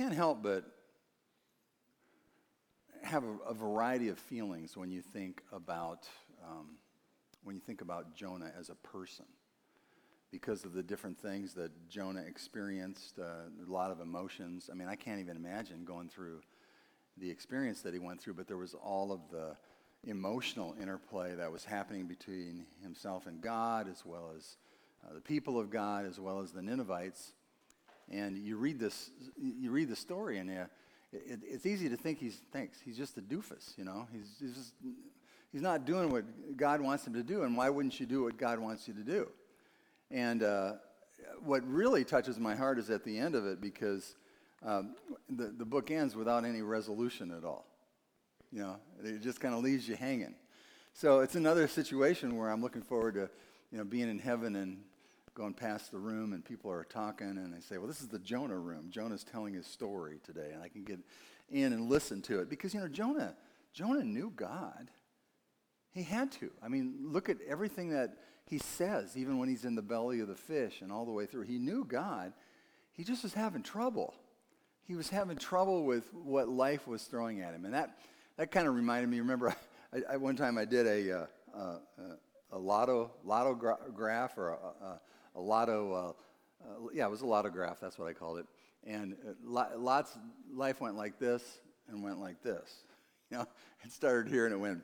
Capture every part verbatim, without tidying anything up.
can't help but have a, a variety of feelings when you think about um, when you think about Jonah as a person, because of the different things that Jonah experienced, uh, a lot of emotions. I mean, I can't even imagine going through the experience that he went through, but there was all of the emotional interplay that was happening between himself and God, as well as uh, the people of God, as well as the Ninevites. And you read this, you read the story, and uh, it, it's easy to think he's thanks. He's just a doofus, you know. He's, he's just he's not doing what God wants him to do, and why wouldn't you do what God wants you to do? And uh, what really touches my heart is at the end of it, because um, the the book ends without any resolution at all. You know, it just kind of leaves you hanging. So it's another situation where I'm looking forward to, you know, being in heaven and going past the room, and people are talking, and they say, well, this is the Jonah room. Jonah's telling his story today, and I can get in and listen to it. Because, you know, Jonah, Jonah knew God. He had to. I mean, look at everything that he says, even when he's in the belly of the fish and all the way through. He knew God. He just was having trouble. He was having trouble with what life was throwing at him. And that, that kind of reminded me, remember, I, I, one time I did a, uh, uh, a lotto, lotto gra- graph or a, a A lotto, uh, uh, yeah, it was a lotto graph. That's what I called it. And uh, lo- lots, life went like this and went like this. You know, it started here and it went,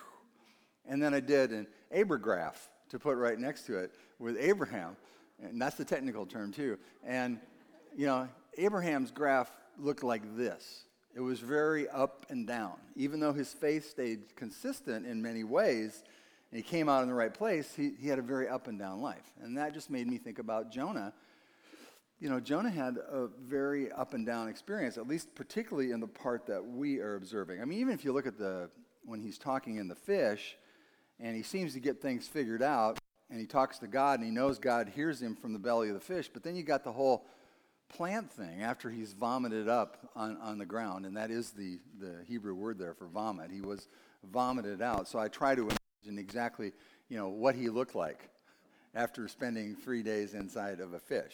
and then I did an abrograph to put right next to it with Abraham, and that's the technical term too. And you know, Abraham's graph looked like this. It was very up and down, even though his faith stayed consistent in many ways. And he came out in the right place, he, he had a very up and down life. And that just made me think about Jonah. You know, Jonah had a very up and down experience, at least particularly in the part that we are observing. I mean, even if you look at the, when he's talking in the fish, and he seems to get things figured out, and he talks to God, and he knows God hears him from the belly of the fish, but then you got the whole plant thing after he's vomited up on, on the ground, and that is the, the Hebrew word there for vomit. He was vomited out. So I try to and exactly, you know, what he looked like after spending three days inside of a fish.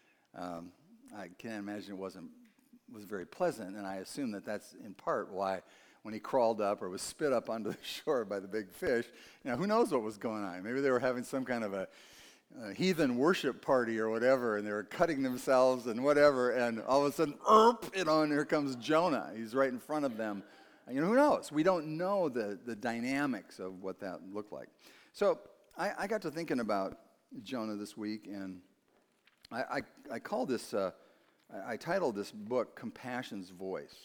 Um, I can't imagine it wasn't was very pleasant, and I assume that that's in part why when he crawled up or was spit up onto the shore by the big fish, you know, who knows what was going on? Maybe they were having some kind of a, a heathen worship party or whatever, and they were cutting themselves and whatever, and all of a sudden, erp, you know, and here comes Jonah. He's right in front of them. You know, who knows? We don't know the, the dynamics of what that looked like. So I, I got to thinking about Jonah this week, and I, I, I call this, uh, I, I titled this book, Compassion's Voice.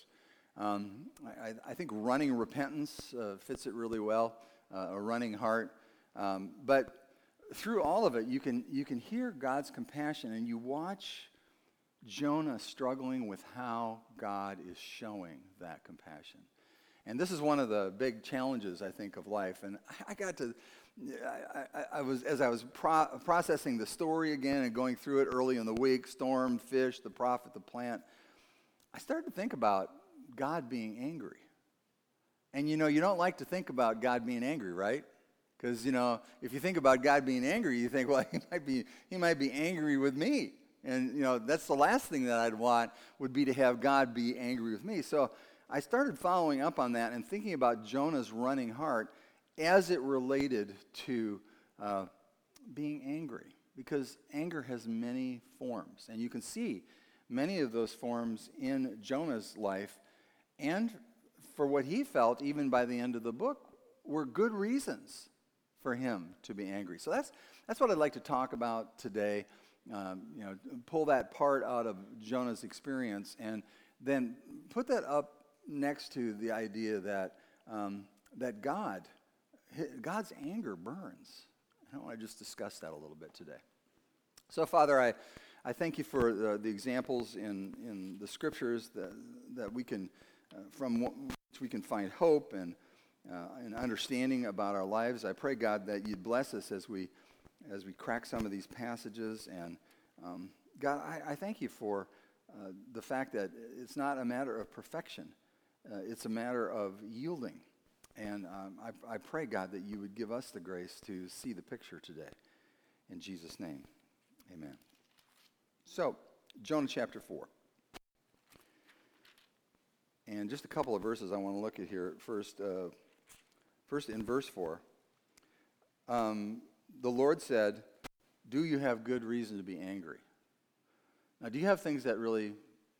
Um, I, I think running repentance uh, fits it really well, uh, a running heart. Um, but through all of it, you can, you can hear God's compassion, and you watch Jonah struggling with how God is showing that compassion. And this is one of the big challenges, I think, of life. And I got to, I, I, I was, as I was pro- processing the story again and going through it early in the week, storm, fish, the prophet, the plant, I started to think about God being angry. And, you know, you don't like to think about God being angry, right? Because, you know, if you think about God being angry, you think, well, he might be, he might be angry with me. And, you know, that's the last thing that I'd want would be to have God be angry with me. So I started following up on that and thinking about Jonah's running heart as it related to uh, being angry, because anger has many forms, and you can see many of those forms in Jonah's life, and for what he felt, even by the end of the book, were good reasons for him to be angry. So that's that's what I'd like to talk about today. Um, you know, pull that part out of Jonah's experience, and then put that up next to the idea that um, that God, God's anger burns. I want to just discuss that a little bit today. So, Father, I, I thank you for the, the examples in, in the Scriptures that that we can, uh, from which we can find hope and uh, and understanding about our lives. I pray, God, that you'd bless us as we as we crack some of these passages. And um, God, I, I thank you for uh, the fact that it's not a matter of perfection. Uh, it's a matter of yielding. And um, I, I pray, God, that you would give us the grace to see the picture today. In Jesus' name, amen. So, Jonah chapter four. And just a couple of verses I want to look at here. First, uh, first in verse four, um, the Lord said, "Do you have good reason to be angry?" Now, do you have things that really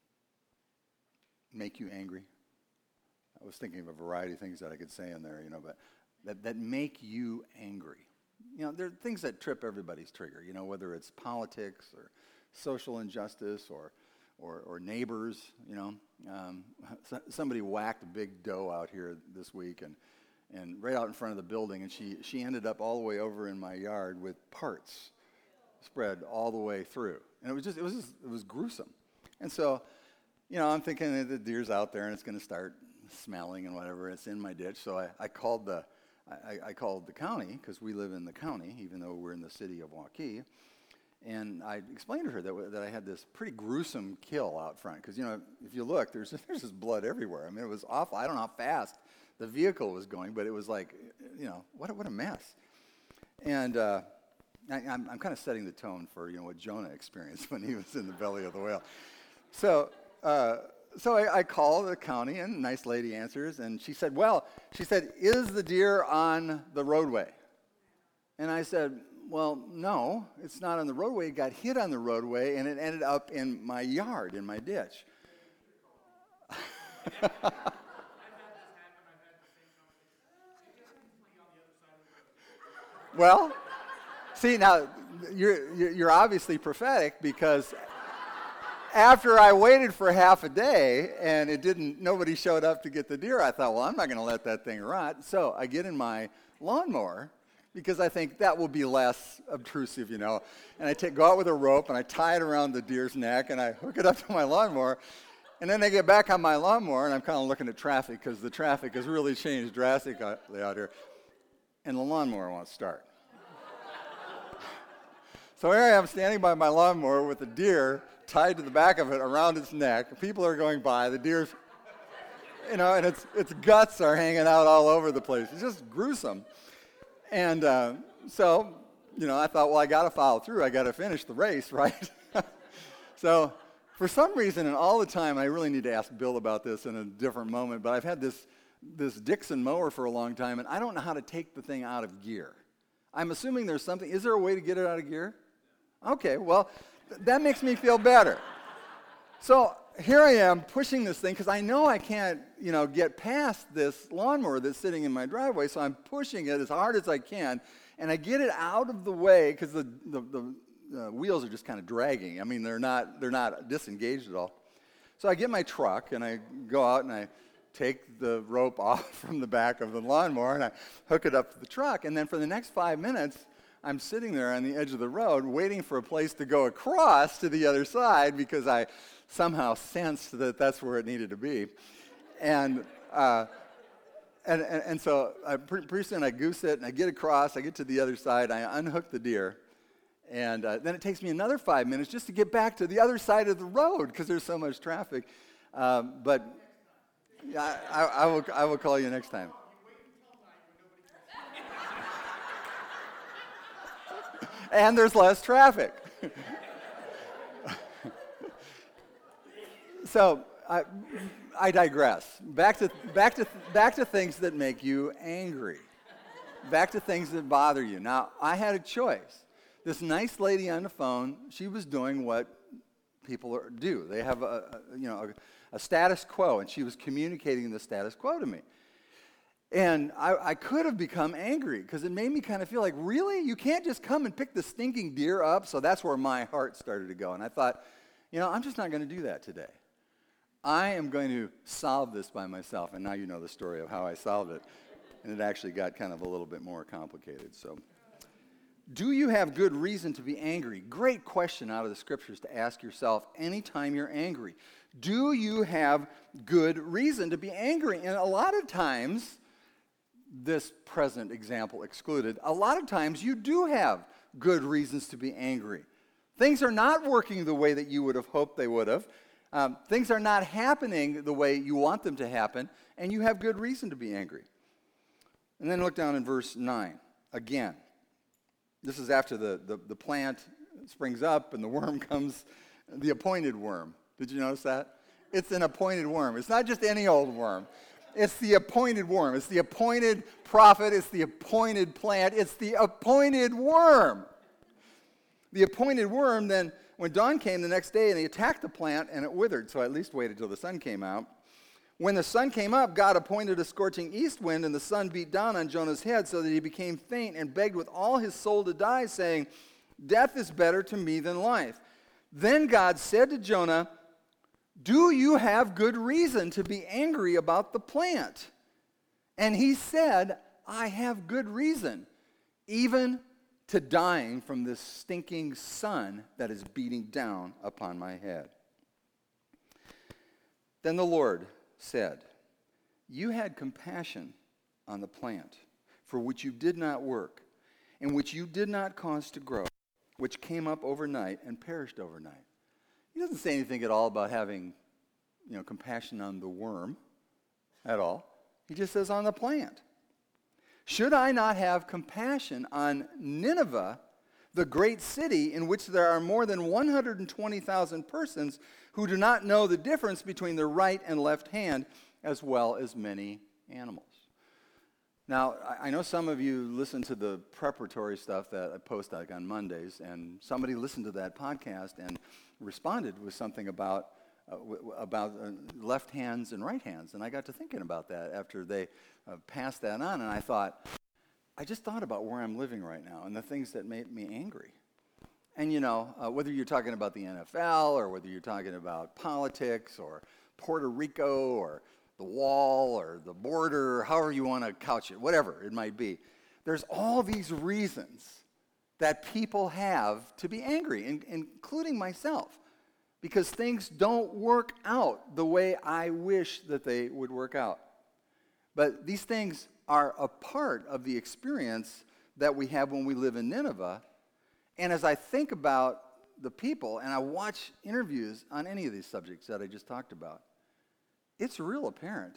make you angry? I was thinking of a variety of things that I could say in there, you know, but that, that make you angry. You know, there are things that trip everybody's trigger, you know, whether it's politics or social injustice or or, or neighbors, you know. Um, so, somebody whacked a big doe out here this week and, and right out in front of the building, and she, she ended up all the way over in my yard with parts spread all the way through. And it was just, it was just, it was gruesome. And so, you know, I'm thinking that the deer's out there and it's going to start smelling and whatever. It's in my ditch. So I, I called the I, I called the county, because we live in the county, even though we're in the city of Waukee. And I explained to her that, that I had this pretty gruesome kill out front. Because, you know, if you look, there's, there's just blood everywhere. I mean, it was awful. I don't know how fast the vehicle was going, but it was like, you know, what a, what a mess. And uh, I, I'm, I'm kind of setting the tone for, you know, what Jonah experienced when he was in the belly of the whale. So, uh, so I, I call the county, and a nice lady answers, and she said, well, she said, is the deer on the roadway? And I said, well, no, it's not on the roadway. It got hit on the roadway, and it ended up in my yard, in my ditch. Well, see, now, you're, you're obviously prophetic, because after I waited for half a day and it didn't, nobody showed up to get the deer, I thought, well, I'm not going to let that thing rot. So I get in my lawnmower, because I think that will be less obtrusive, you know. And I take, go out with a rope and I tie it around the deer's neck and I hook it up to my lawnmower. And then I get back on my lawnmower and I'm kind of looking at traffic, because the traffic has really changed drastically out here. And the lawnmower won't start. So here I am standing by my lawnmower with the deer tied to the back of it around its neck. People are going by. The deer's, you know, and its its guts are hanging out all over the place. It's just gruesome. And uh, so, you know, I thought, well, I got to follow through. I got to finish the race, right? So for some reason, and all the time, I really need to ask Bill about this in a different moment, but I've had this this Dixon mower for a long time, and I don't know how to take the thing out of gear. I'm assuming there's something. Is there a way to get it out of gear? Okay, well, th- that makes me feel better. So here I am pushing this thing, because I know I can't, you know, get past this lawnmower that's sitting in my driveway, so I'm pushing it as hard as I can, and I get it out of the way, because the, the, the uh, wheels are just kind of dragging. I mean, they're not, they're not disengaged at all. So I get my truck, and I go out, and I take the rope off from the back of the lawnmower, and I hook it up to the truck, and then for the next five minutes, I'm sitting there on the edge of the road waiting for a place to go across to the other side, because I somehow sensed that that's where it needed to be. And uh, and, and, and so I, pretty soon I goose it, and I get across, I get to the other side, I unhook the deer, and uh, then it takes me another five minutes just to get back to the other side of the road, because there's so much traffic. Um, but I, I, I, will, I will call you next time. And there's less traffic. So I, I digress. Back to back to back to things that make you angry. Back to things that bother you. Now, I had a choice. This nice lady on the phone, she was doing what people are, do. They have a, a you know a, a status quo, and she was communicating the status quo to me. And I, I could have become angry, because it made me kind of feel like, really? You can't just come and pick the stinking deer up? So that's where my heart started to go. And I thought, you know, I'm just not going to do that today. I am going to solve this by myself. And now you know the story of how I solved it. And it actually got kind of a little bit more complicated. So, do you have good reason to be angry? Great question out of the scriptures to ask yourself anytime you're angry. Do you have good reason to be angry? And a lot of times, this present example excluded, a lot of times you do have good reasons to be angry. Things are not working the way that you would have hoped they would have. Um, things are not happening the way you want them to happen, and you have good reason to be angry. And then look down in verse nine again. This is after the, the, the plant springs up and the worm comes, the appointed worm. Did you notice that? It's an appointed worm. It's not just any old worm. It's the appointed worm. It's the appointed prophet. It's the appointed plant. It's the appointed worm. The appointed worm, then, when dawn came the next day, and he attacked the plant, and it withered. So I at least waited till the sun came out. When the sun came up, God appointed a scorching east wind, and the sun beat down on Jonah's head so that he became faint and begged with all his soul to die, saying, "Death is better to me than life." Then God said to Jonah, "Do you have good reason to be angry about the plant?" And he said, "I have good reason, even to dying from this stinking sun that is beating down upon my head." Then the Lord said, "You had compassion on the plant, for which you did not work, and which you did not cause to grow, which came up overnight and perished overnight." He doesn't say anything at all about having, you know, compassion on the worm at all. He just says on the plant. "Should I not have compassion on Nineveh, the great city in which there are more than one hundred twenty thousand persons who do not know the difference between the right and left hand, as well as many animals?" Now, I know some of you listen to the preparatory stuff that I post like on Mondays, and somebody listened to that podcast and responded with something about uh, w- about uh, left hands and right hands. And I got to thinking about that after they uh, passed that on, and I thought, I just thought about where I'm living right now and the things that made me angry. And, you know, uh, whether you're talking about the N F L or whether you're talking about politics or Puerto Rico or the wall or the border, however you want to couch it, whatever it might be, there's all these reasons that people have to be angry, in, including myself, because things don't work out the way I wish that they would work out. But these things are a part of the experience that we have when we live in Nineveh. And as I think about the people and I watch interviews on any of these subjects that I just talked about, it's real apparent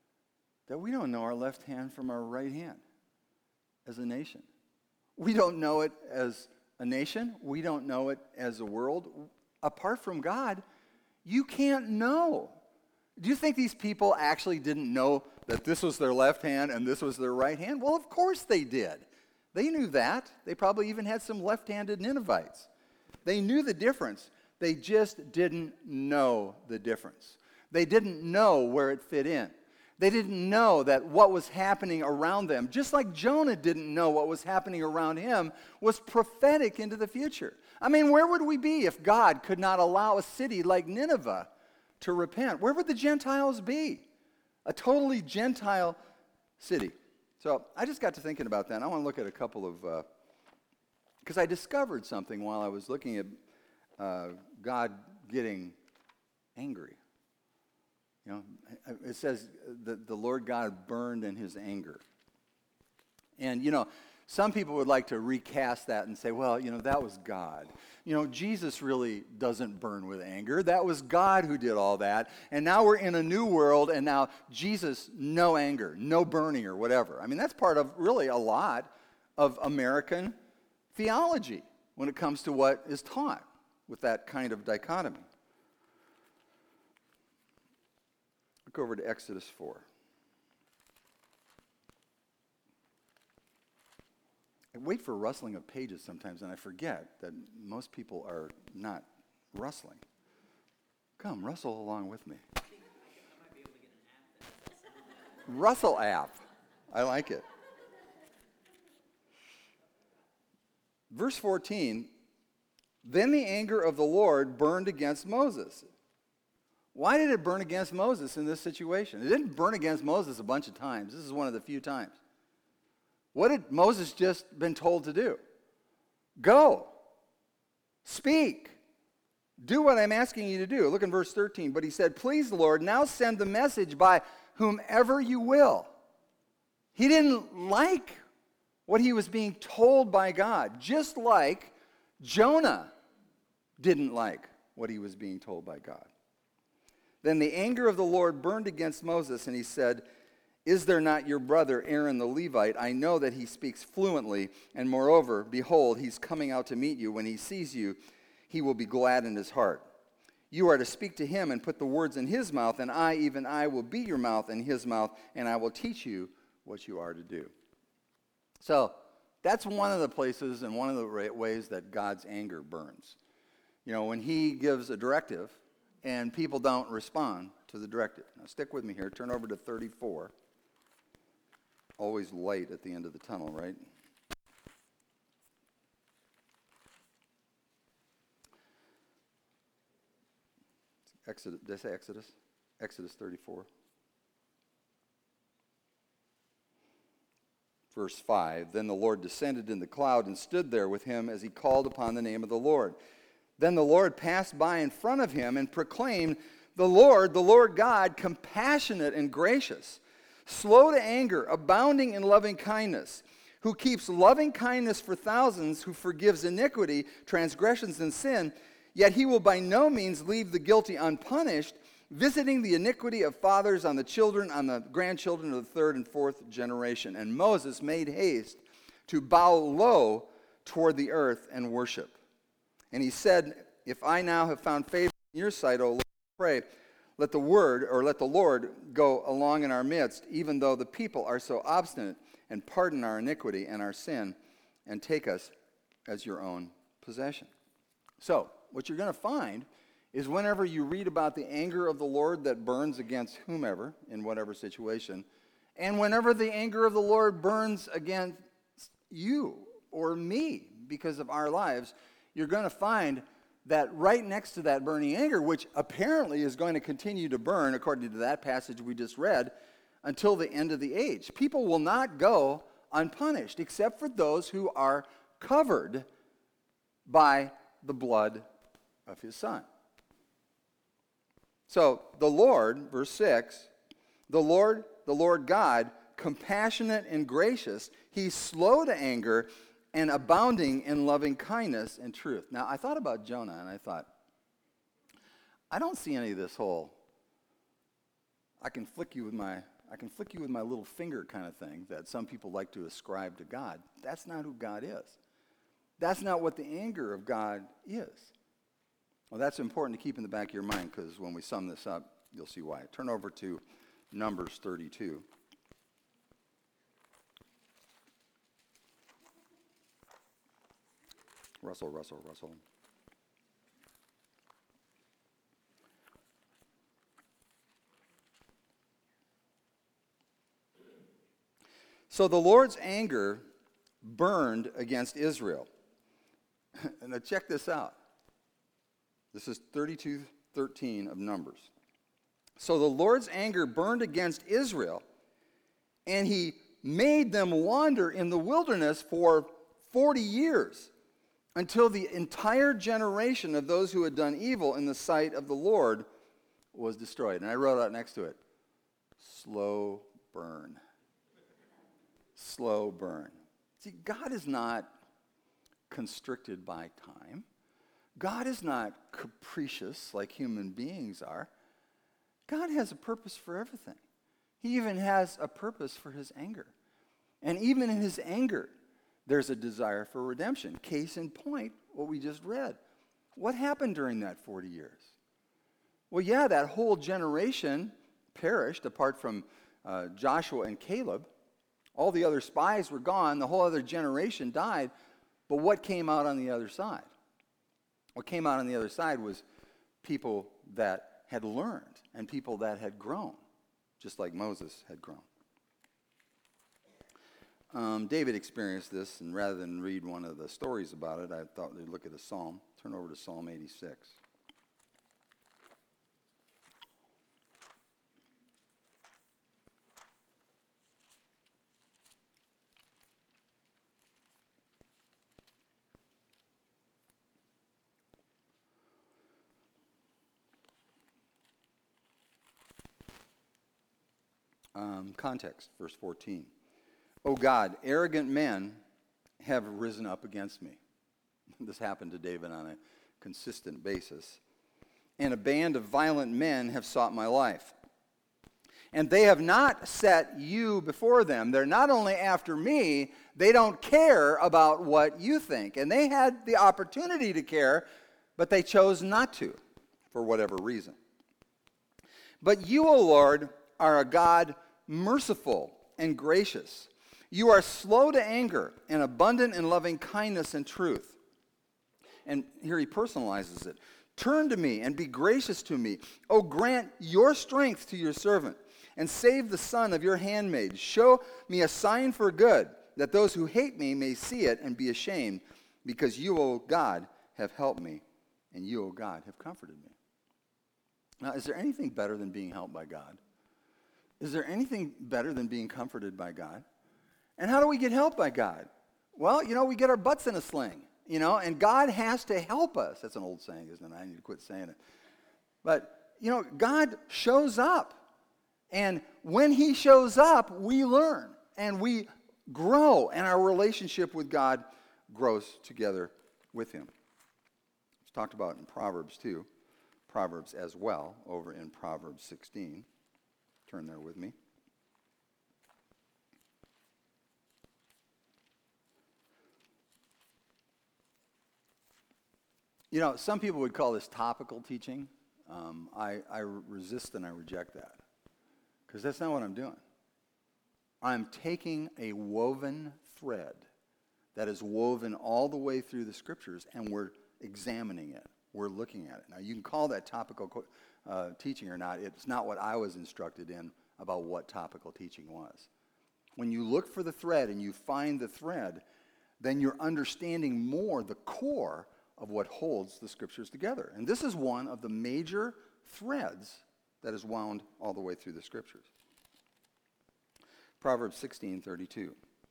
that we don't know our left hand from our right hand as a nation. We don't know it as a nation. We don't know it as a world. Apart from God, you can't know. Do you think these people actually didn't know that this was their left hand and this was their right hand? Well, of course they did. They knew that. They probably even had some left-handed Ninevites. They knew the difference. They just didn't know the difference. They didn't know where it fit in. They didn't know that what was happening around them, just like Jonah didn't know what was happening around him, was prophetic into the future. I mean, where would we be if God could not allow a city like Nineveh to repent? Where would the Gentiles be? A totally Gentile city. So I just got to thinking about that, and I want to look at a couple of, because uh, I discovered something while I was looking at uh, God getting angry. You know, it says that the Lord God burned in his anger. And, you know, some people would like to recast that and say, well, you know, that was God. You know, Jesus really doesn't burn with anger. That was God who did all that. And now we're in a new world, and now Jesus, no anger, no burning or whatever. I mean, that's part of really a lot of American theology when it comes to what is taught with that kind of dichotomy. Look over to Exodus four. I wait for rustling of pages sometimes, and I forget that most people are not rustling. Come, rustle along with me. Rustle app. I like it. Verse fourteen, then the anger of the Lord burned against Moses. Why did it burn against Moses in this situation? It didn't burn against Moses a bunch of times. This is one of the few times. What had Moses just been told to do? Go. Speak. Do what I'm asking you to do. Look in verse thirteen. But he said, please, Lord, now send the message by whomever you will. He didn't like what he was being told by God, just like Jonah didn't like what he was being told by God. Then the anger of the Lord burned against Moses, and he said, is there not your brother Aaron the Levite? I know that he speaks fluently, and moreover, behold, he's coming out to meet you. When he sees you, he will be glad in his heart. You are to speak to him and put the words in his mouth, and I, even I, will be your mouth and his mouth, and I will teach you what you are to do. So that's one of the places and one of the ways that God's anger burns. You know, when he gives a directive and people don't respond to the directive. Now stick with me here. Turn over to thirty-four. Always light at the end of the tunnel, right? Exodus, did I say Exodus? Exodus thirty-four. Verse five, then the Lord descended in the cloud and stood there with him as he called upon the name of the Lord. Then the Lord passed by in front of him and proclaimed, the Lord, the Lord God, compassionate and gracious, slow to anger, abounding in loving kindness, who keeps loving kindness for thousands, who forgives iniquity, transgressions, and sin, yet he will by no means leave the guilty unpunished, visiting the iniquity of fathers on the children, on the grandchildren of the third and fourth generation. And Moses made haste to bow low toward the earth and worship. And he said, if I now have found favor in your sight, O Lord, pray, let the word, or let the Lord go along in our midst, even though the people are so obstinate, and pardon our iniquity and our sin, and take us as your own possession. So, what you're going to find is whenever you read about the anger of the Lord that burns against whomever, in whatever situation, and whenever the anger of the Lord burns against you or me because of our lives, you're going to find that right next to that burning anger, which apparently is going to continue to burn, according to that passage we just read, until the end of the age. People will not go unpunished, except for those who are covered by the blood of his Son. So, the Lord, verse six, the Lord, the Lord God, compassionate and gracious, he's slow to anger and abounding in loving kindness and truth. Now, I thought about Jonah, and I thought, I don't see any of this whole, I can flick you with my, I can flick you with my little finger kind of thing that some people like to ascribe to God. That's not who God is. That's not what the anger of God is. Well, that's important to keep in the back of your mind, because when we sum this up, you'll see why. Turn over to Numbers thirty-two. Russell, Russell, Russell. So the Lord's anger burned against Israel. And now check this out. This is thirty-two thirteen of Numbers. So the Lord's anger burned against Israel, and he made them wander in the wilderness for forty years, until the entire generation of those who had done evil in the sight of the Lord was destroyed. And I wrote out next to it, slow burn. Slow burn. See, God is not constricted by time. God is not capricious like human beings are. God has a purpose for everything. He even has a purpose for his anger. And even in his anger, there's a desire for redemption. Case in point, what we just read. What happened during that forty years? Well, yeah, that whole generation perished apart from uh, Joshua and Caleb. All the other spies were gone. The whole other generation died. But what came out on the other side? What came out on the other side was people that had learned and people that had grown, just like Moses had grown. Um, David experienced this, and rather than read one of the stories about it, I thought we'd look at a psalm. Turn over to Psalm eighty-six. Um, context, verse fourteen. O God, arrogant men have risen up against me. This happened to David on a consistent basis. And a band of violent men have sought my life. And they have not set you before them. They're not only after me, they don't care about what you think. And they had the opportunity to care, but they chose not to. for whatever reason. But you, O Lord, are a God merciful and gracious. You are slow to anger and abundant in loving kindness and truth. And here he personalizes it. Turn to me and be gracious to me. O grant your strength to your servant and save the son of your handmaid. Show me a sign for good, that those who hate me may see it and be ashamed, because you, O God, have helped me, and you, O God, have comforted me. Now, is there anything better than being helped by God? Is there anything better than being comforted by God? And how do we get helped by God? Well, you know, we get our butts in a sling, you know, and God has to help us. That's an old saying, isn't it? I need to quit saying it. But, you know, God shows up. And when he shows up, we learn and we grow, and our relationship with God grows together with him. It's talked about in Proverbs too. Proverbs as well, over in Proverbs sixteen. Turn there with me. You know, some people would call this topical teaching. Um, I, I resist and I reject that, because that's not what I'm doing. I'm taking a woven thread that is woven all the way through the scriptures, and we're examining it. We're looking at it. Now, you can call that topical uh, teaching or not. It's not what I was instructed in about what topical teaching was. When you look for the thread and you find the thread, then you're understanding more the core of what holds the scriptures together. And this is one of the major threads that is wound all the way through the scriptures. Proverbs sixteen thirty-two.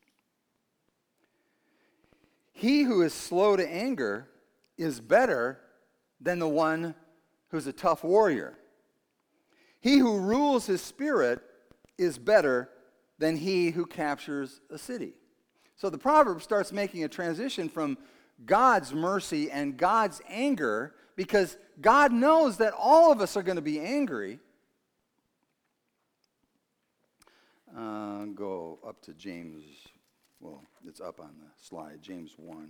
He who is slow to anger is better than the one who's a tough warrior. He who rules his spirit is better than he who captures a city. So the proverb starts making a transition from God's mercy and God's anger, because God knows that all of us are going to be angry. Uh, go up to James, well, it's up on the slide, James one.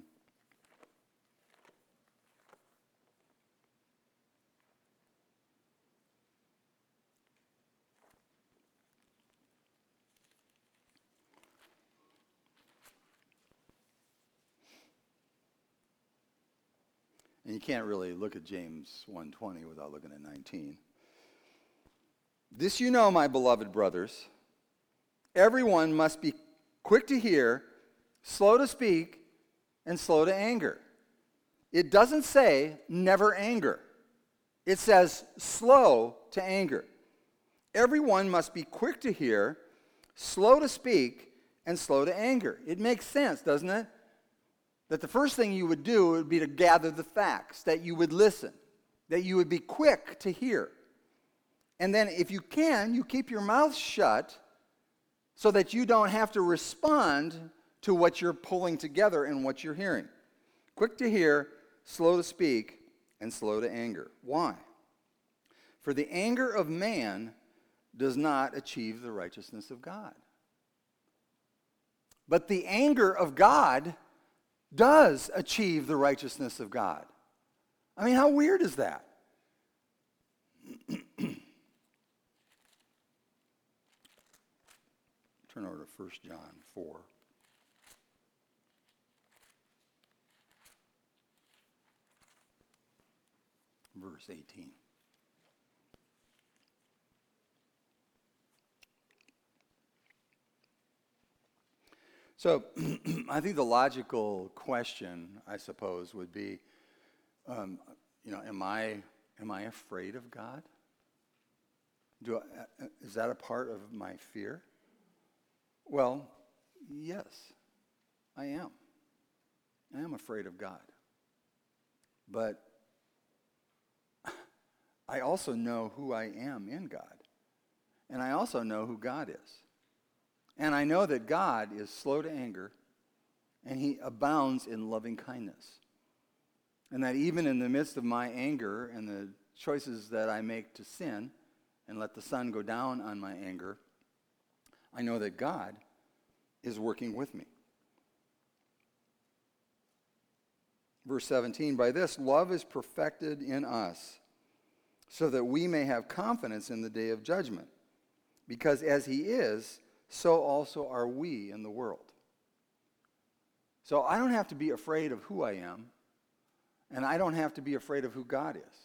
And you can't really look at James one twenty without looking at nineteen. This you know, my beloved brothers, everyone must be quick to hear, slow to speak, and slow to anger. It doesn't say never anger. It says slow to anger. Everyone must be quick to hear, slow to speak, and slow to anger. It makes sense, doesn't it? That the first thing you would do would be to gather the facts, that you would listen, that you would be quick to hear. And then if you can, you keep your mouth shut so that you don't have to respond to what you're pulling together and what you're hearing. Quick to hear, slow to speak, and slow to anger. Why? For the anger of man does not achieve the righteousness of God. But the anger of God does achieve the righteousness of God. I mean, how weird is that? Turn over to First John four. Verse eighteen. So I think the logical question, I suppose, would be, um, you know, am I am I afraid of God? Do I, is that a part of my fear? Well, yes, I am. I am afraid of God. But I also know who I am in God. And I also know who God is. And I know that God is slow to anger, and he abounds in loving kindness. And that even in the midst of my anger and the choices that I make to sin and let the sun go down on my anger, I know that God is working with me. Verse seventeen, by this love is perfected in us, so that we may have confidence in the day of judgment. Because as he is, so also are we in the world. So I don't have to be afraid of who I am, and I don't have to be afraid of who God is.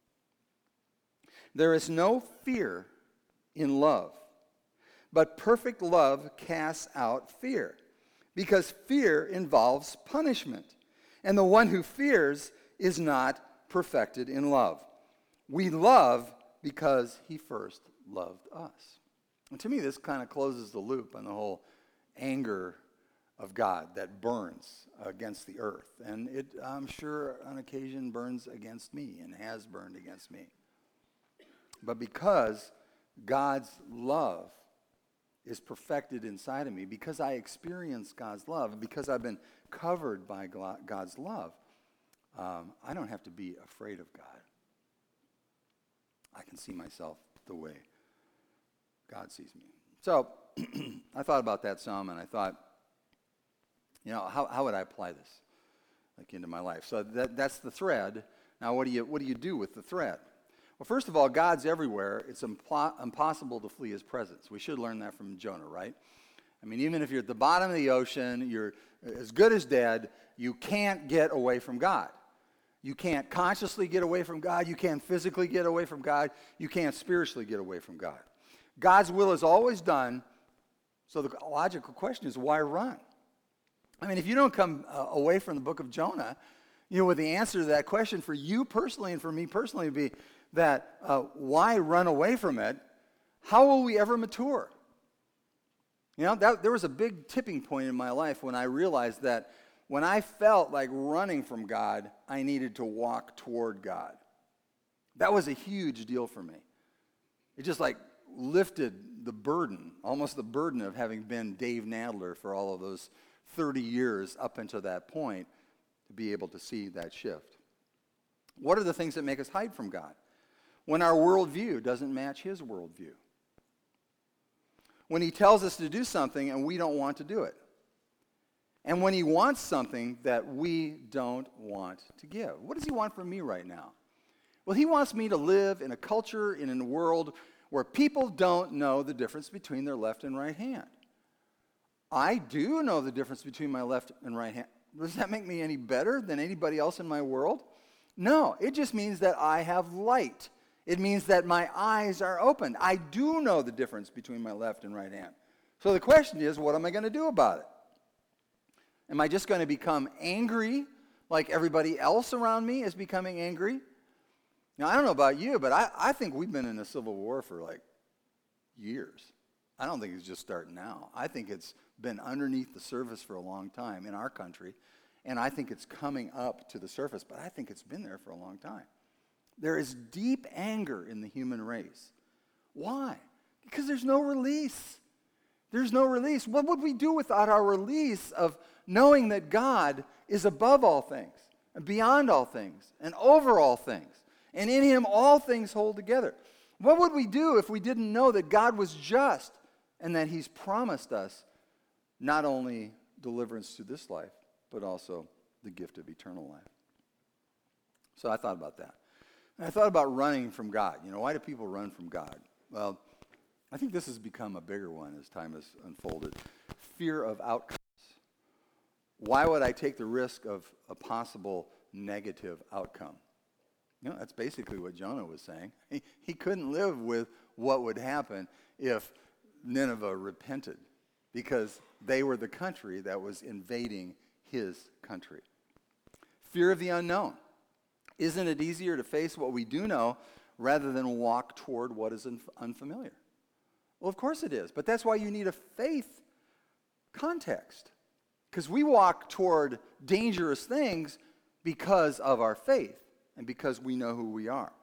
There is no fear in love, but perfect love casts out fear, because fear involves punishment, and the one who fears is not perfected in love. We love because he first loved us. And to me, this kind of closes the loop on the whole anger of God that burns against the earth. And it, I'm sure, on occasion burns against me and has burned against me. But because God's love is perfected inside of me, because I experience God's love, and because I've been covered by God's love, um, I don't have to be afraid of God. I can see myself the way God sees me. So I thought about that some, and I thought, you know, how, how would I apply this, like, into my life? So that, that's the thread. Now, what do you what do you do with the thread? Well, first of all, God's everywhere. It's impl- impossible to flee his presence. We should learn that from Jonah, right? I mean, even if you're at the bottom of the ocean, you're as good as dead, you can't get away from God. You can't consciously get away from God. You can't physically get away from God. You can't spiritually get away from God. God's will is always done. So the logical question is, why run? I mean, if you don't come uh, away from the book of Jonah, you know, with the answer to that question for you personally and for me personally would be that uh, why run away from it? How will we ever mature? You know, that, there was a big tipping point in my life when I realized that when I felt like running from God, I needed to walk toward God. That was a huge deal for me. It just like lifted the burden, almost the burden of having been Dave Nadler for all of those thirty years up until that point, to be able to see that shift. What are the things that make us hide from God? When our worldview doesn't match his worldview. When he tells us to do something and we don't want to do it. And when he wants something that we don't want to give. What does he want from me right now? Well, he wants me to live in a culture, in a world where people don't know the difference between their left and right hand. I do know the difference between my left and right hand. Does that make me any better than anybody else in my world? No, it just means that I have light. It means that my eyes are opened. I do know the difference between my left and right hand. So the question is, what am I going to do about it? Am I just going to become angry like everybody else around me is becoming angry? Now, I don't know about you, but I, I think we've been in a civil war for like years. I don't think it's just starting now. I think it's been underneath the surface for a long time in our country, and I think it's coming up to the surface, but I think it's been there for a long time. There is deep anger in the human race. Why? Because there's no release. There's no release. What would we do without our release of knowing that God is above all things, and beyond all things, and over all things, and in him all things hold together? What would we do if we didn't know that God was just and that he's promised us not only deliverance to this life, but also the gift of eternal life? So I thought about that. And I thought about running from God. You know, why do people run from God? Well, I think this has become a bigger one as time has unfolded. Fear of outcomes. Why would I take the risk of a possible negative outcome? You know, that's basically what Jonah was saying. He, he couldn't live with what would happen if Nineveh repented, because they were the country that was invading his country. Fear of the unknown. Isn't it easier to face what we do know rather than walk toward what is unfamiliar? Well, of course it is, but that's why you need a faith context. Because we walk toward dangerous things because of our faith and because we know who we are.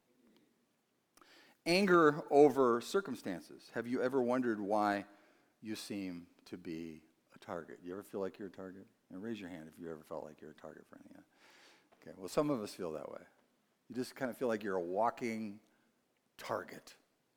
Anger over circumstances. Have you ever wondered why you seem to be a target? You ever feel like you're a target? Now raise your hand if you ever felt like you're a target for anything. Okay, well, some of us feel that way. You just kind of feel like you're a walking target.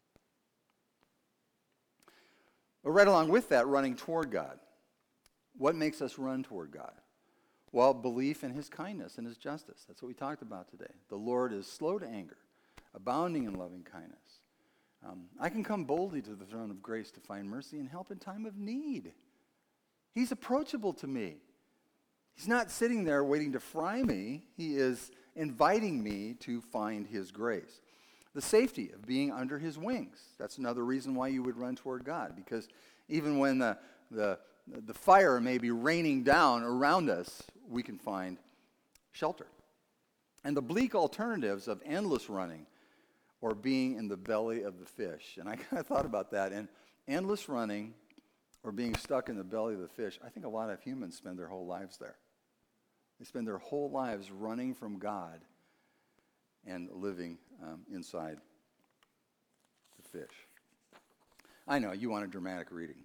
But right along with that, running toward God. What makes us run toward God? Well, belief in his kindness and his justice. That's what we talked about today. The Lord is slow to anger, abounding in loving kindness. Um, I can come boldly to the throne of grace to find mercy and help in time of need. He's approachable to me. He's not sitting there waiting to fry me. He is inviting me to find his grace. The safety of being under his wings. That's another reason why you would run toward God, because even when the, the, the fire may be raining down around us, we can find shelter. And the bleak alternatives of endless running or being in the belly of the fish. And I kind of thought about that. And endless running or being stuck in the belly of the fish, I think a lot of humans spend their whole lives there. They spend their whole lives running from God and living um, inside the fish. I know, you want a dramatic reading.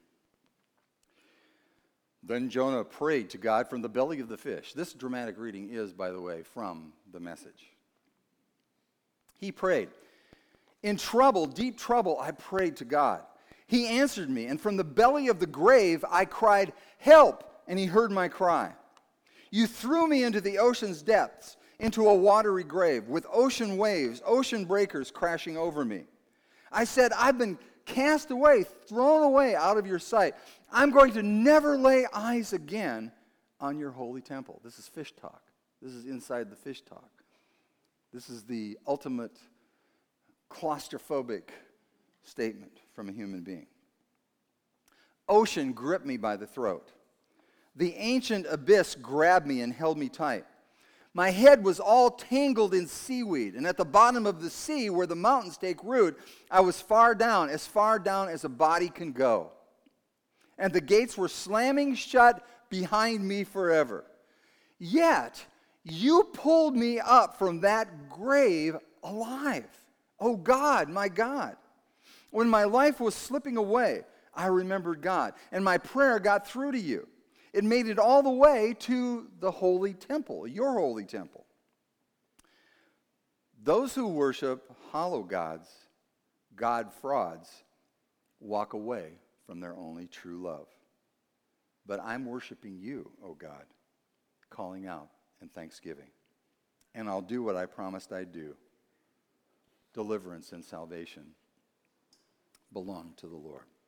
Then Jonah prayed to God from the belly of the fish. This dramatic reading is, by the way, from the Message. He prayed. In trouble, deep trouble, I prayed to God. He answered me, and from the belly of the grave I cried, help, and he heard my cry. You threw me into the ocean's depths, into a watery grave, with ocean waves, ocean breakers crashing over me. I said, I've been cast away, thrown away out of your sight. I'm going to never lay eyes again on your holy temple. This is fish talk. This is inside the fish talk. This is the ultimate claustrophobic statement from a human being. Ocean gripped me by the throat. The ancient abyss grabbed me and held me tight. My head was all tangled in seaweed, and at the bottom of the sea, where the mountains take root, I was far down, as far down as a body can go. And the gates were slamming shut behind me forever. Yet, you pulled me up from that grave alive. Oh God, my God. When my life was slipping away, I remembered God, and my prayer got through to you. It made it all the way to the holy temple, your holy temple. Those who worship hollow gods, God frauds, walk away from their only true love. But I'm worshiping you, O God, calling out in thanksgiving. And I'll do what I promised I'd do. Deliverance and salvation belong to the Lord.